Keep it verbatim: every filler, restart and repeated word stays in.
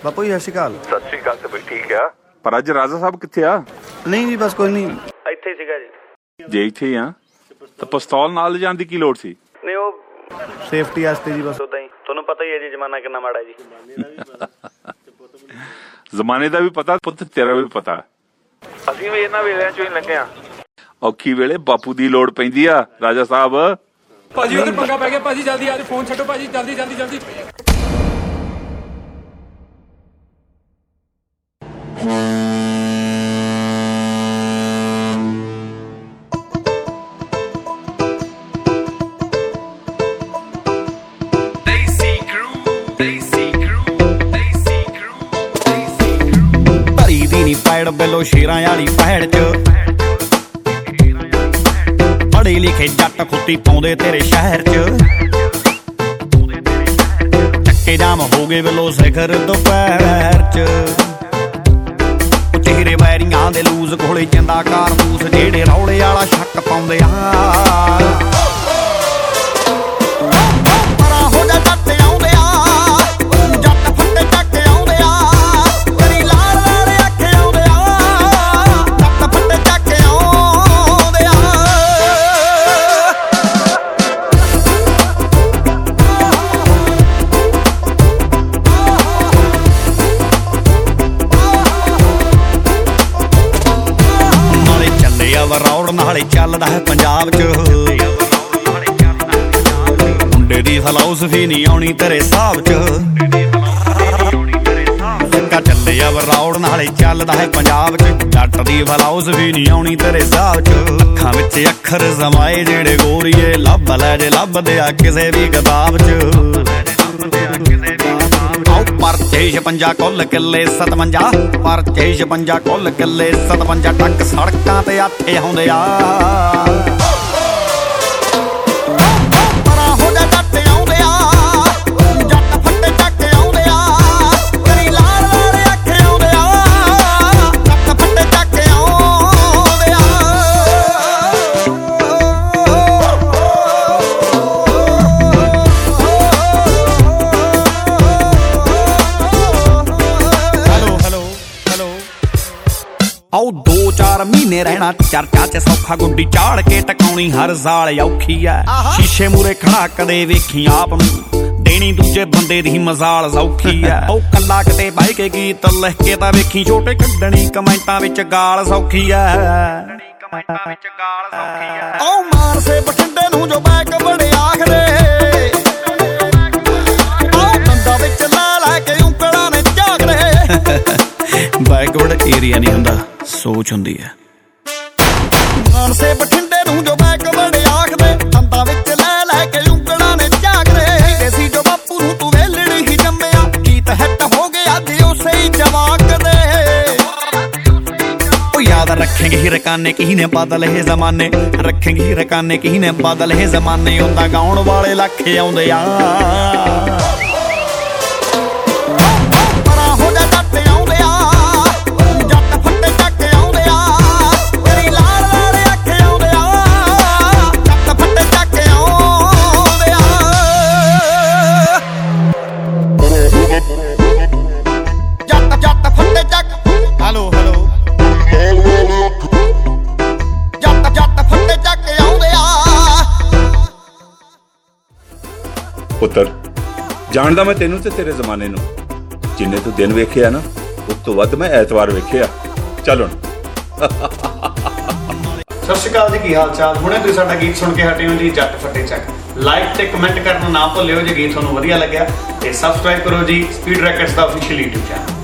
ਬਾਪੂ ਜੀ ਸਤਿ ਸ਼੍ਰੀ ਅਕਾਲ। ਸਤਿ ਸ਼੍ਰੀ ਅਕਾਲ। ਤੇ ਬਈ ਠੀਕ ਆ, ਪਰ ਅੱਜ ਰਾਜਾ ਸਾਹਿਬ ਕਿੱਥੇ ਆ? ਨਹੀਂ ਜੀ ਬਸ ਕੋਈ ਨਹੀਂ, ਇੱਥੇ ਸੀਗਾ ਜੀ। ਜੇ ਇੱਥੇ ਆ ਤਾਂ ਪਿਸਤੌਲ ਨਾਲ ਲਿਜਾਣ ਦੀ ਕੀ ਲੋੜ ਸੀ? ਨਹੀਂ ਉਹ ਸੇਫਟੀ ਵਾਸਤੇ ਜੀ, ਬਸ ਉਦਾਂ ਹੀ। ਤੁਹਾਨੂੰ ਪਤਾ ਹੀ ਹੈ ਜੀ ਜ਼ਮਾਨਾ ਕਿੰਨਾ ਮਾੜਾ ਜੀ। ਜ਼ਮਾਨੇ ਦਾ ਵੀ ਪਤਾ, ਪੁੱਤ ਤੇਰਾ ਵੀ ਪਤਾ। ਅਸੀਂ ਵੀ ਇਹਨਾਂ ਵੇਲਿਆਂ ਚੋਂ ਹੀ ਲੰਘੇ ਆ। ਔਖੀ ਵੇਲੇ ਬਾਪੂ ਦੀ ਲੋੜ ਪੈਂਦੀ ਆ ਰਾਜਾ ਸਾਹਿਬ। ਭਾਜੀ ਉਧਰ ਪੰਗਾ ਪੈ ਗਿਆ ਭਾਜੀ, ਜਲਦੀ ਆ ਫੋਨ ਛੱਡੋ ਭਾਜੀ, ਜਲਦੀ ਜਲਦੀ ਜਲਦੀ। ਭਰੀ ਦੀ ਨੀ ਪੈੜ ਬਿਲੋ ਸ਼ੇਰਾਂ ਵਾਲੀ ਪੈੜ ਚ, ਪੜ੍ਹੇ ਲਿਖੇ ਜੱਟ ਖੁੱਤੀ ਪਾਉਂਦੇ ਤੇਰੇ ਸ਼ਹਿਰ ਚ। ਚੱਕੇ ਜਾਮ ਹੋ ਗਏ ਬਿਲੋ ਸਿਖਰ ਦੁਪਹਿਰ ਚ, ਚਿਹਰੇ ਵੈਰੀਆਂ ਦੇ ਲੂਜ਼ ਕੋਲੇ ਚੰਦਾ ਕਾਰਤੂਸ, ਜਿਹੜੇ ਰੌਲੇ ਵਾਲਾ ਸ਼ੱਕ ਪਾਉਂਦੇ ਆ। ਰੌੜ ਨਾਲੇ ਚੱਲਦਾ ਹੈ ਪੰਜਾਬ ਚ, ਮੁੰਡੇ ਦੀ ਫਲਾਸਫੀ ਨਹੀਂ ਆਉਣੀ ਤੇਰੇ ਹਿਸਾਬ ਚ। ਸਿੱਕਾ ਚੱਲਿਆ ਰੌੜ ਨਾਲੇ ਚੱਲਦਾ ਹੈ ਪੰਜਾਬ ਚ, ਜੱਟ ਦੀ ਫਲਾਸਫੀ ਨਹੀਂ ਆਉਣੀ ਤੇਰੇ ਹਿਸਾਬ ਚ। ਅੱਖਾਂ ਵਿੱਚ ਅੱਖਰ ਜਮਾਏ ਜਿਹੜੇ ਗੋਰੀਏ, ਲੱਭ ਲੈ ਜੇ ਲੱਭਦੇ ਆ ਕਿਸੇ ਵੀ ਕਿਤਾਬ ਚ। ਪਰਚੇ ਛਪੰਜਾ ਕੁੱਲ ਕਿੱਲੇ ਸਤਵੰਜਾ, ਪਰਚੇ ਛਪੰਜਾ ਕੁੱਲ ਕਿੱਲੇ ਸਤਵੰਜਾ, ਟੱਕ ਸੜਕਾਂ ਤੇ ਆਥੇ ਆਉਂਦੇ ਆ। ਆਓ ਦੋ ਚਾਰ ਮਹੀਨੇ ਰਹਿਣਾ ਚਰਚਾ ਚ ਸੌਖਾ, ਗੁੱਡੀ ਚਾੜ ਕੇ ਟਕਾਉਣੀ ਹਰ ਸਾਲ ਔਖੀ ਐ। ਸ਼ੀਸ਼ੇ ਮੂਰੇ ਖੜਾ ਕਦੇ ਵੇਖੀ ਆਪ ਨੂੰ, ਦੇਣੀ ਦੂਜੇ ਬੰਦੇ ਦੀ ਮਜ਼ਾਲ ਸੌਖੀ ਐ। ਉਹ ਕੱਲਾ ਕਿਤੇ ਬਹਿ ਕੇ ਗੀਤ ਲਿਖ ਕੇ ਤਾਂ ਵੇਖੀ, ਛੋਟੇ ਕੱਢਣੀ ਕਮੈਂਟਾਂ ਵਿੱਚ ਗਾਲ ਸੌਖੀ ਐ। ਉਹ ਮਾਨਸੇ ਬਠਿੰਡੇ ਨੂੰ ਜੋ ਬੈਕ ਬੜੇ ਆਖਦੇ, ਉਹ ਦੰਦਾਂ ਵਿੱਚ ਲੈ ਲੈ ਕੇ ਉਂਗਲਾਂ ਨੇ ਝਾਕਦੇ। ਬੈਕਵਰਡ ਏਰੀਆ ਨਹੀਂ ਹੁੰਦਾ, ਸੋਚ ਹੁੰਦੀ ਹੈ। ਮਾਨਸੇ ਬਠਿੰਡੇ ਨੂੰ ਜੋ ਬੈਕਵਰਡ ਆਖਦੇ, ਦੰਦਾਂ ਵਿੱਚ ਲੈ ਲੈ ਕੇ ਉਂਗਲਾਂ ਨੇ ਝਾਕਦੇ। ਦੇਸੀ ਜੋ ਬਾਪੂ ਨੂੰ ਤੂੰ ਵੇਲੜੀ ਹੀ ਜੰਮਿਆ, ਗੀਤ ਹਿੱਟ ਹੋ ਗਿਆ ਜੀ ਉਸੇ ਹੀ ਜਵਾਕ ਦੇ। ਉਹ ਯਾਦ ਰੱਖੇਂਗੇ ਹੀ ਰਕਾਨੇ ਕੀ ਨੇ ਬਦਲ ਇਹ ਜ਼ਮਾਨੇ, ਰੱਖੇਂਗੇ ਹੀ ਰਕਾਨੇ ਕੀ ਨੇ ਬਦਲ ਇਹ ਜ਼ਮਾਨੇ। ਹੁੰਦਾ ਗਾਉਣ ਵਾਲੇ ਲੱਖ ਆਉਂਦੇ ਆ। ਪੁੱਤਰ ਜਾਣਦਾ ਮੈਂ ਤੈਨੂੰ ਤੇ ਤੇਰੇ ਜ਼ਮਾਨੇ ਨੂੰ, ਜਿੰਨੇ ਤੂੰ ਦਿਨ ਵੇਖਿਆ ਨਾ ਉਸ ਤੋਂ ਵੱਧ ਮੈਂ ਐਤਵਾਰ ਵੇਖਿਆ। ਚੱਲ ਹੁਣ। ਸਤਿ ਸ਼੍ਰੀ ਅਕਾਲ ਜੀ, ਕੀ ਹਾਲ ਚਾਲ? ਹੁਣੇ ਤੁਸੀਂ ਸਾਡਾ ਗੀਤ ਸੁਣ ਕੇ ਹਟੇ ਹੋ ਜੀ, ਜੱਟ ਫੱਟੇ ਚੱਕ। ਲਾਈਕ ਤੇ ਕਮੈਂਟ ਕਰਨਾ ਨਾ ਭੁੱਲਿਓ ਜੇ ਗੀਤ ਤੁਹਾਨੂੰ ਵਧੀਆ ਲੱਗਿਆ, ਤੇ ਸਬਸਕ੍ਰਾਈਬ ਕਰੋ ਜੀ ਸਪੀਡ ਰੈਕਟਸ ਦਾ ਅਫੀਸ਼ੀਅਲ YouTube ਚੈਨਲ।